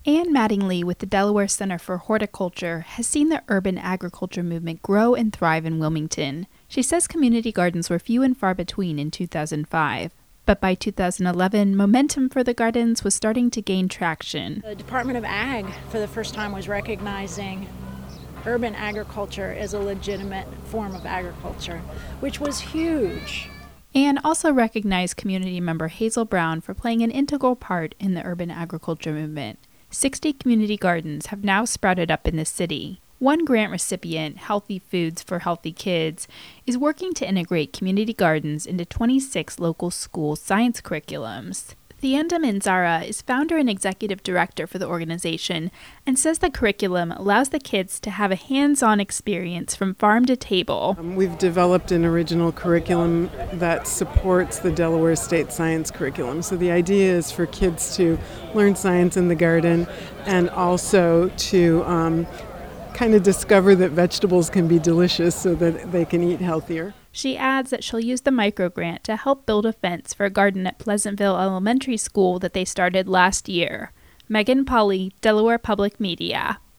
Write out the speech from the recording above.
Ann Mattingly with the Delaware Center for Horticulture has seen the urban agriculture movement grow and thrive in Wilmington. She says community gardens were few and far between in 2005. But by 2011, momentum for the gardens was starting to gain traction. The Department of Ag, for the first time, was recognizing urban agriculture as a legitimate form of agriculture, which was huge. Ann also recognized community member Hazel Brown for playing an integral part in the urban agriculture movement. 60 community gardens have now sprouted up in the city. One grant recipient, Healthy Foods for Healthy Kids, is working to integrate community gardens into 26 local school science curriculums. Thienda Manzara is founder and executive director for the organization and says the curriculum allows the kids to have a hands-on experience from farm to table. We've developed an original curriculum that supports the Delaware State Science Curriculum. So the idea is for kids to learn science in the garden and also to kind of discover that vegetables can be delicious so that they can eat healthier. She adds that she'll use the microgrant to help build a fence for a garden at Pleasantville Elementary School that they started last year. Megan Polly, Delaware Public Media.